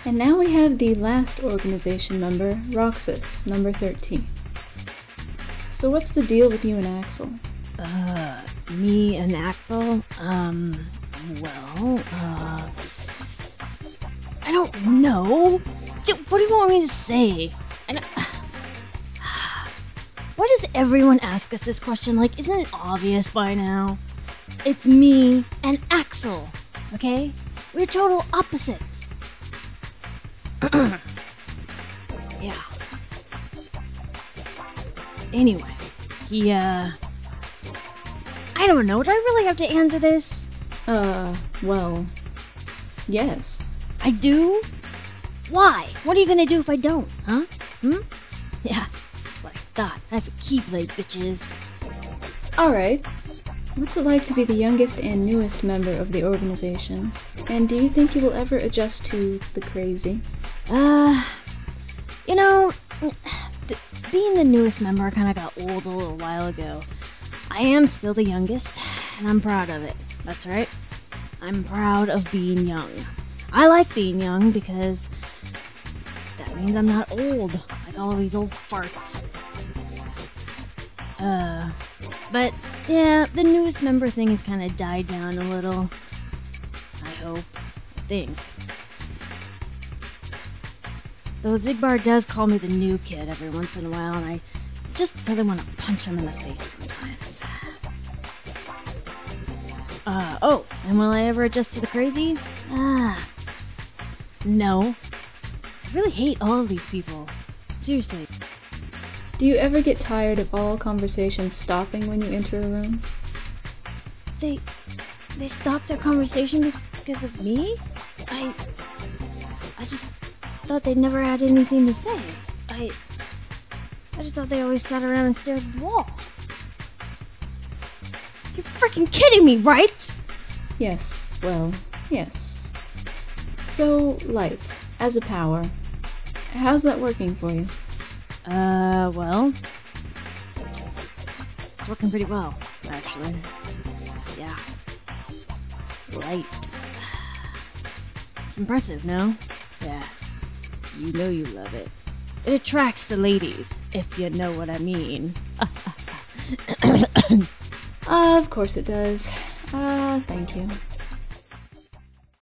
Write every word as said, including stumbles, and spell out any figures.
And now we have the last organization member, Roxas, number thirteen. So what's the deal with you and Axel? Uh, me and Axel? Um, well, uh... I don't know. What do you want me to say? I don't... Why does everyone ask us this question? Like, isn't it obvious by now? It's me and Axel, okay? We're total opposites. Yeah. Anyway, he, uh... I don't know, do I really have to answer this? Uh, well... Yes. I do? Why? What are you gonna do if I don't, huh? Hmm? Yeah, that's what I thought. I have a keyblade, bitches. Alright. What's it like to be the youngest and newest member of the organization? And do you think you will ever adjust to the crazy? Uh, you know, th- being the newest member kind of got old a little while ago. I am still the youngest, and I'm proud of it. That's right. I'm proud of being young. I like being young because that means I'm not old, like all of these old farts. Uh, but yeah, the newest member thing has kind of died down a little. I hope. I think. Though Zigbar does call me the new kid every once in a while, and I just really want to punch him in the face sometimes. Uh, oh, and will I ever adjust to the crazy? Ah, no. I really hate all of these people. Seriously. Do you ever get tired of all conversations stopping when you enter a room? They... they stopped their conversation because of me? I... I just thought they never had anything to say. I... I just thought they always sat around and stared at the wall. You're freaking kidding me, right? Yes, well, yes. So, light, as a power, how's that working for you? Uh, well... It's working pretty well, actually. Yeah. Light. It's impressive, no? Yeah. You know you love it. It attracts the ladies, if you know what I mean. Uh, of course it does. Uh, thank you.